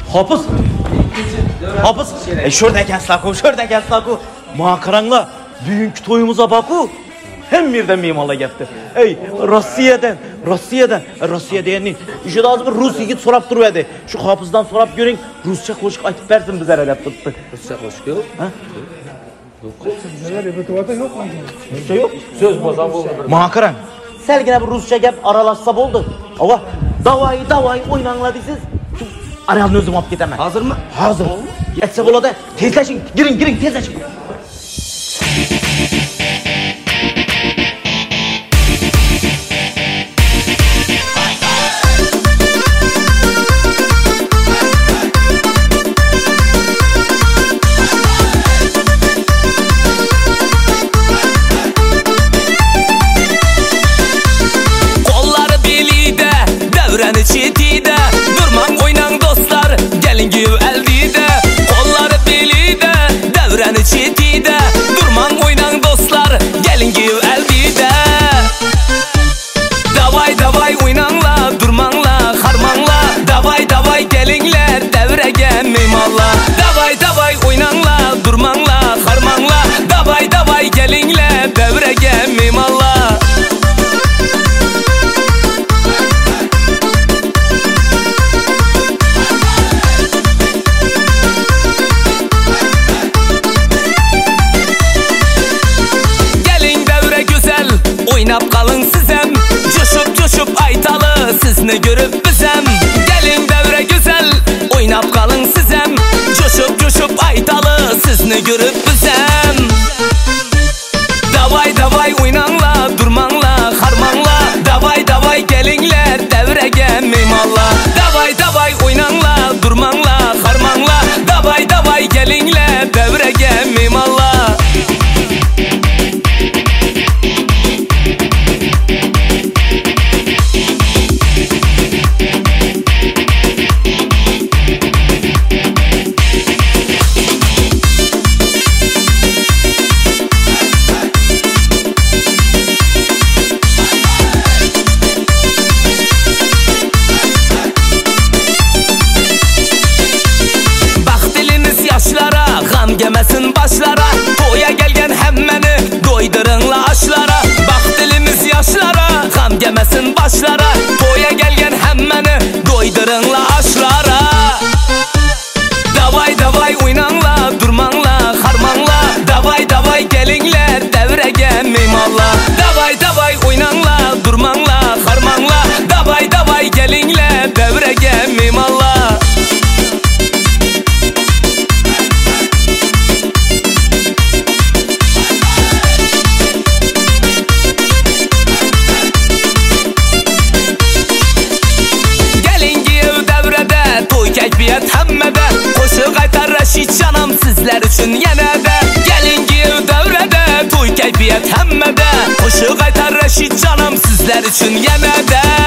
Hapız. Hapız. Şuradayken saku. Mağa karangla büyük toyumuza baku. Hem birden mimala gitti. Rusya diyenin. İşte de az bir Rus yigit sorap duruyordu. Şu hapızdan sorap görün. Rusça koşuk açıp versin bize herhalde tuttu. Rusça koşuk yok. Ha? Rusça yok. Söz bozan oldu. Mağa karang. Selgine bir Rusça gap aralaşsa oldu. Ama davay oynanla deysiz. Şu arayalın özüm alıp getemem. Hazır mı? Hazır. Etse boladı. Tezleşin. Girin tezleşin. Çetide durmam oynan dostlar gelin gibi eldide kolları belide devreni çetide durmam oynan dostlar gelin gibi eldide davay oynanla durmanla harmanla davay gelinler devrege mimalla davay oynanla durmanla harmanla davay gelinler devrege mimalla. Oynap kalın sizem, coşup aytalı sizni görüp bizem. Gelin devre güzel, oynap kalın sizem, coşup aytalı sizni görüp bizem. Davay oynanla, durmanla, harmanla, davay gelinler devrege mimalla. Davay oynanla, durmanla, harmanla, davay gelinler devrege mimalla. Gemesin başlara, toya gelgen hemmeni doydurunla aşlara. Bak dilimiz yaşlara, gam gemesin başlara, toya gelgen hemmeni doydurunla aşlara. Davay oynanla, durmanla, harmanla, davay gelinler devrege mimalla. Davay oynanla, durmanla, harmanla, davay gelinler devrege mimalla. Keyfiyet hemmede koşu qaytar Reşit canım sizler için yenede. Gelin gir devrede toy keyfiyet hemmede koşu qaytar Reşit canım sizler için yenede.